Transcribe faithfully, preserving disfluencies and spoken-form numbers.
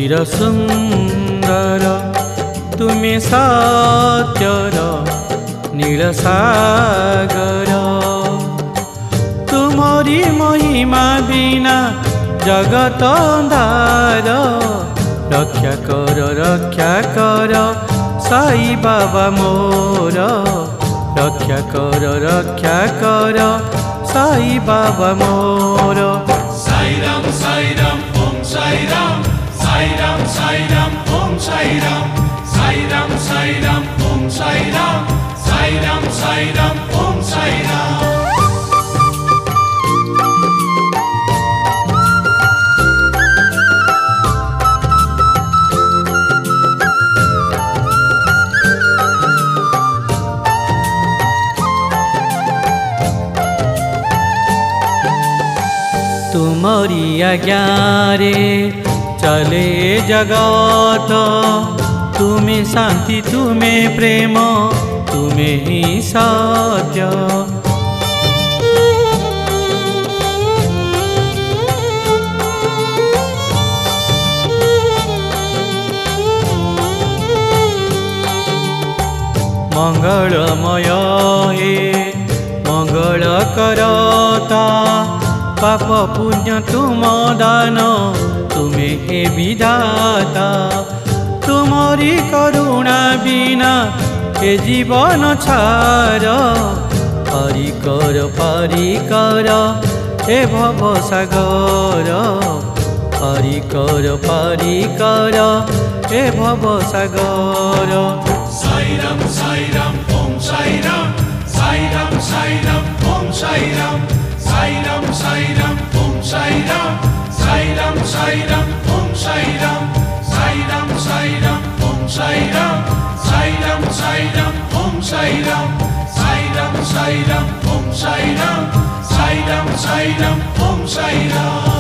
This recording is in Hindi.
चिर सुंदर तुमे सत्यर नील सागर तुमरी महिमा बिना जगत अंधार रक्षा कर रक्षा कर साई बाबा मोर रक्षा कर रक्षा कर साई बाबा मोर। साई राम साई राम ओम साई राम साई राम साई राम ओम साई राम साई राम साई राम ओम साई राम साई राम साई राम ओम साई राम। तुमरी आज्ञा रे चले जगत तुम्हें शांति तुम्हें प्रेम तुम्हें ही सत्य मंगलमय हे मंगल करता पाप पुण्य तुम दान तुम्हें हे विधाता तुमरी करुणा बिना हे जीवन छार पारी कर पारी कर हे भव सागर पारी कर पारी कर हे भव सागर। साई राम साई राम ओम साई राम साई राम साई राम ओम साई राम साई राम साई राम ओम साई राम साई राम साई राम ओम साई राम साई राम साई राम ओम साई राम साई राम साई राम ओम साई राम साई राम साई राम ओम साई राम साई राम साई राम ओम साई राम।